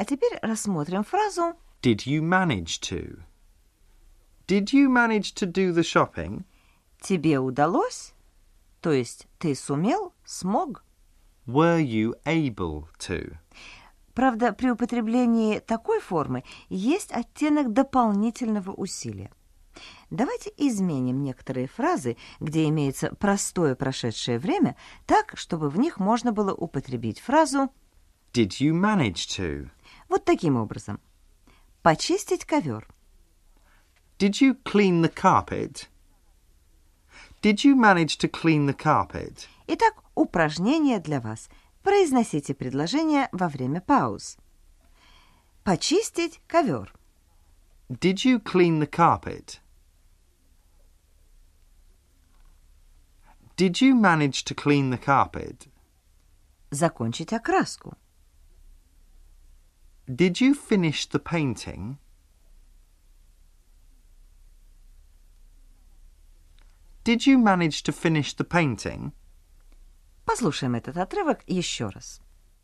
теперь рассмотрим фразу Did you manage to? Did you manage to do the shopping? «Тебе удалось?» То есть «ты сумел?» «Смог?» Were you able to? Правда, при употреблении такой формы есть оттенок дополнительного усилия. Давайте изменим некоторые фразы, где имеется простое прошедшее время, так, чтобы в них можно было употребить фразу Did you manage to? вот таким образом. Почистить ковер. Did you clean the carpet? Did you manage to clean the carpet? Итак, упражнение для вас. Произносите предложение во время пауз. Почистить ковер. Did you clean the carpet? Did you manage to clean the carpet? Закончить окраску. Did you finish the painting? Did you manage to finish the painting? Послушаем этот отрывок еще раз.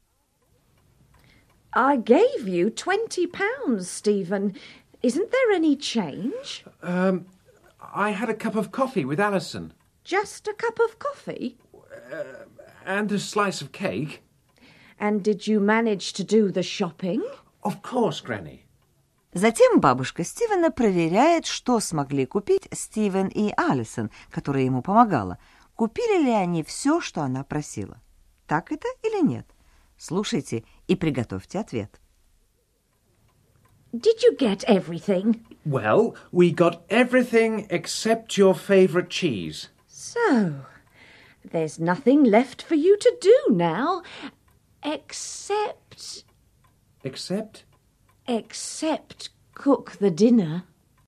I gave you £20, Stephen. Isn't there any change? I had a cup of coffee with Alison. Just a cup of coffee? And a slice of cake. And did you manage to do the shopping? Of course, Granny. Затем бабушка Стивена проверяет, что смогли купить Стивен и Алисон, которая ему помогала. Купили ли они все, что она просила? Так это или нет? Слушайте и приготовьте ответ. Did you get everything? Well, we got everything except your favourite cheese. So, there's nothing left for you to do now, except Except? except cook the dinner.